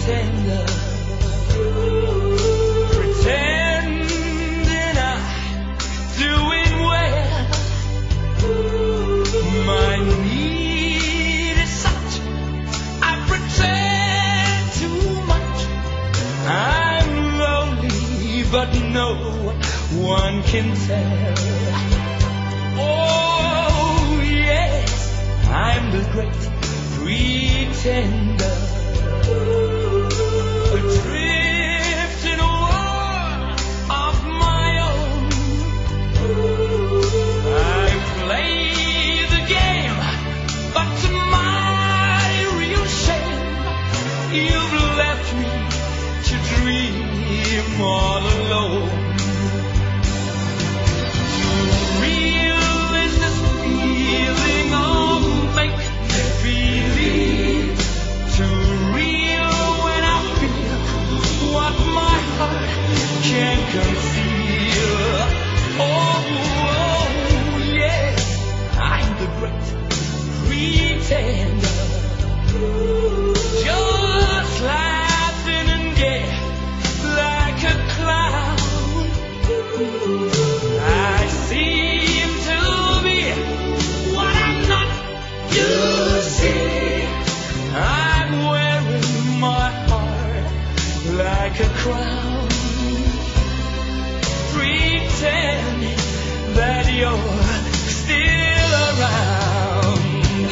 pretender, pretending I'm doing well. My need is such, I pretend too much. I'm lonely, but no one can tell. Oh yes, I'm the great pretender, adrift in a world of my own. I play the game, but to my real shame, you've left me to dream all alone. Too real is this feeling of make-believe. Too real when I feel what my heart can't conceal. Oh, yes, I'm the great pretender, just laughing and gay like a clown. I seem to be what I'm not, you see. I'm wearing my heart like a crown, pretending that you're still around.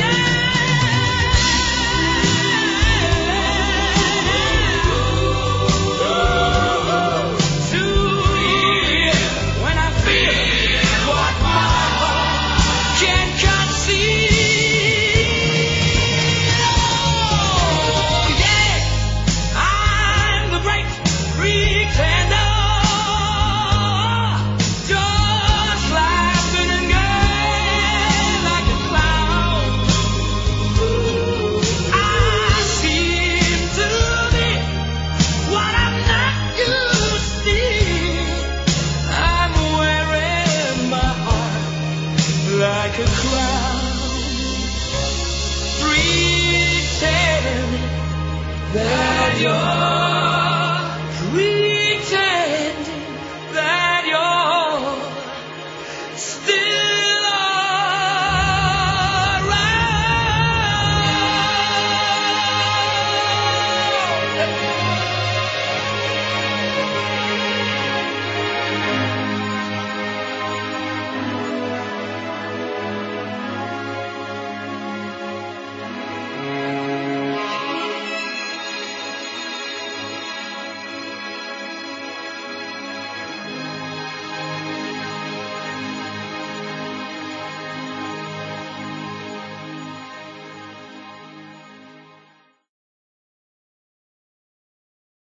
Too real when I feel what my heart can't conceal. Oh, yeah, I'm the great pretender, just laughing and gay like a clown. I seem to be what I'm not, you see. I'm wearing my heart like a crown, pretending that you're